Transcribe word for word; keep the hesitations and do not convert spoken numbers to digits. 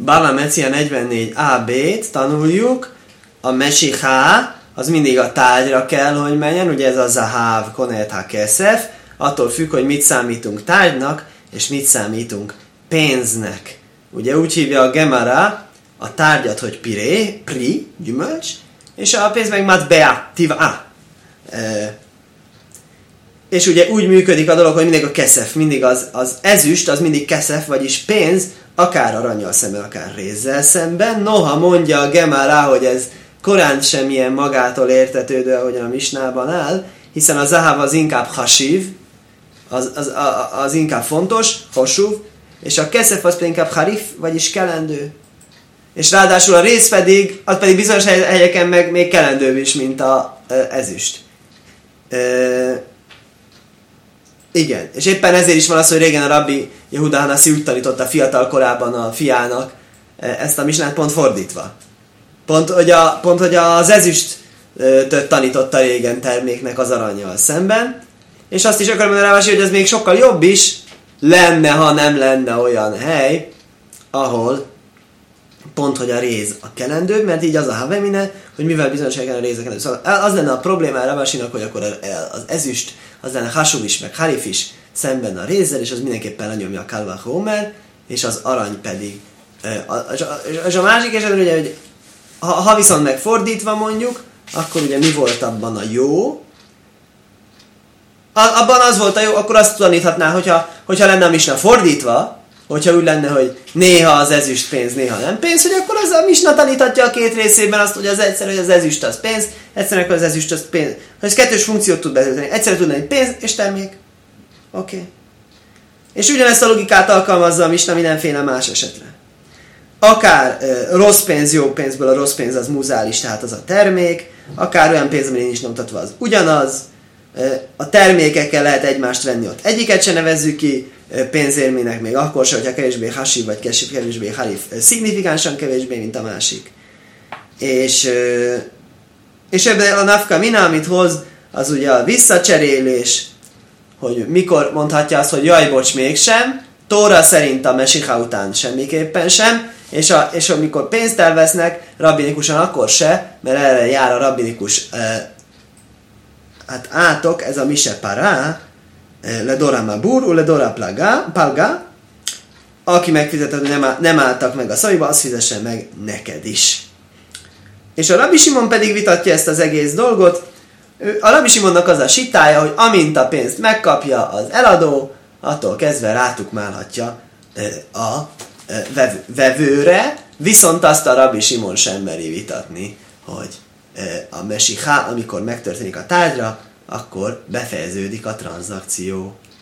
Bala Mecia negyvennégy á bé-t tanuljuk, a Mesichá, az mindig a tárgyra kell, hogy menjen, ugye ez a Zaháv, Konet, Hakeszef, attól függ, hogy mit számítunk tárgynak, és mit számítunk pénznek. Ugye úgy hívja a Gemara a tárgyat, hogy piré, pri, gyümölcs, és a pénz meg matbea, tiva. E, és ugye úgy működik a dolog, hogy mindig a keszef, mindig az, az ezüst, az mindig keszef, vagyis pénz, akár arannyal szemben, akár rézzel szemben. Noha mondja a Gemara, hogy ez korán sem ilyen magától értetődő, ahogyan a Misnában áll, hiszen a zaháv az inkább hasív, az, az, az, az inkább fontos, hosúv, és a keszef az pedig inkább harif, vagyis kelendő. És ráadásul a rész pedig, az pedig bizonyos helyeken meg még kelendőbb is, mint a ezüst. E, igen, és éppen ezért is van az, hogy régen a rabbi Yehuda Hanassi úgy tanította fiatal korában a fiának ezt a misnát pont fordítva. Pont, hogy, a, pont, hogy az ezüst tanította régen terméknek az arannyal szemben, és azt is akarom mondani rá, hogy ez még sokkal jobb is lenne, ha nem lenne olyan hely, ahol pont, hogy a réz a kelendő, mert így az a havemine, hogy mivel bizonyosságon a réz a kelendő. Szóval az lenne a problémára Rabasinak, hogy akkor az ezüst, az lenne hasúv is, meg harif is szemben a rézzel, és az mindenképpen lenyomja a kalva homer, és az arany pedig. És a másik esetben ugye, hogy ha, ha viszont megfordítva mondjuk, akkor ugye mi volt abban a jó? Abban az volt a jó, akkor azt taníthatná, hogyha, hogyha lenne a misna fordítva, hogyha úgy lenne, hogy néha az ezüst pénz, néha nem pénz, hogy akkor az a misna taníthatja a két részében azt, hogy az egyszer, hogy az ezüst az pénz, egyszerűen, hogy az ezüst az pénz. Hogy ez kettős funkciót tud betölteni. Egyszerűen tud lenni pénz és termék. Oké. Okay. És ugyanezt a logikát alkalmazza a misna mindenféle más esetre. Akár e, rossz pénz, jó pénzből a rossz pénz az muzális, tehát az a termék, akár olyan pénz, ami nincs nyomtatva, az ugyanaz. E, a termékekkel lehet egymást venni, ott egyiket se nevezzük ki pénzérmének, még akkor sem, hogyha kevésbé hasív, vagy kevésbé harif, szignifikánsan kevésbé, mint a másik. És, és ebben a nafka mina, amit hoz, az ugye a visszacserélés, hogy mikor mondhatja azt, hogy jaj, bocs, mégsem, Tóra szerint a mesicha után semmiképpen sem, és, a, és amikor pénzt elvesznek, rabbinikusan akkor se, mert erre jár a rabbinikus eh, hát átok, ez a mise pará, le dora mabur, le dora palga, aki megfizetett, hogy nem, nem álltak meg a szavaiba, az fizessen meg neked is. És a Rabbi Simon pedig vitatja ezt az egész dolgot. A Rabbi Simonnak az a sitája, hogy amint a pénzt megkapja az eladó, attól kezdve rátukmálhatja a vevőre, viszont azt a Rabbi Simon sem meri vitatni, hogy a mesichá, amikor megtörténik a tárgyra, akkor befejeződik a tranzakció.